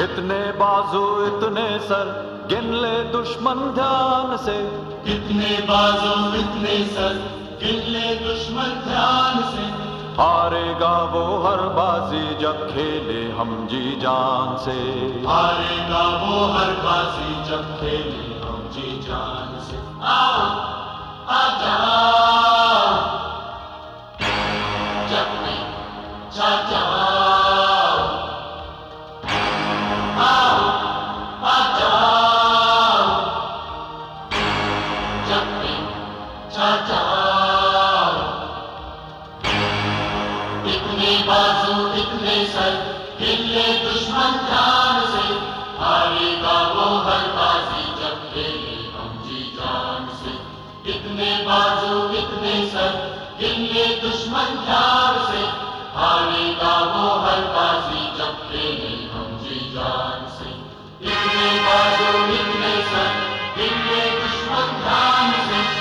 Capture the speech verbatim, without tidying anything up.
इतने बाजू इतने सर गिन ले दुश्मन ध्यान से। इतने बाजू इतने सर गिन ले दुश्मन ध्यान से। हारेगा वो हर बाजी जब खेले हम जी जान से। हारेगा वो हर बाजी जब खेले हम जी जान से। आओ आजा जब में चाचा। इतने बाजू इतने सर गिन ले दुश्मन ध्यान से। हारेगा वो हर बाजी जब खेले हम जी जान से। इतने बाजू इतने सर गिन ले दुश्मन ध्यान से। हारेगा वो हर बाजी जब खेले हम जी जान से। इतने बाजू इतने सर गिन ले दुश्मन ध्यान से।